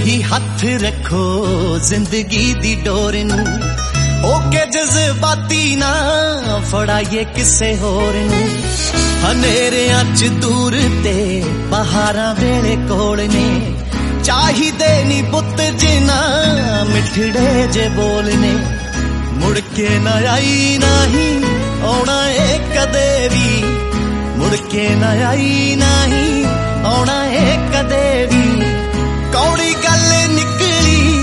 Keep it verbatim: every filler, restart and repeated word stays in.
ही हथ रखो जिंदगी दी डोर नू, होके जज्बाती ना फड़ाइए किसे होर नू। हनेरियां च दूर ते पहाड़ां वेले कोल ने, चाहिदे नी पुत जिना मिठड़े जे बोलने। मुड़ के ना आई नहीं आउणा ए कदे भी, मुड़ के ना आई नहीं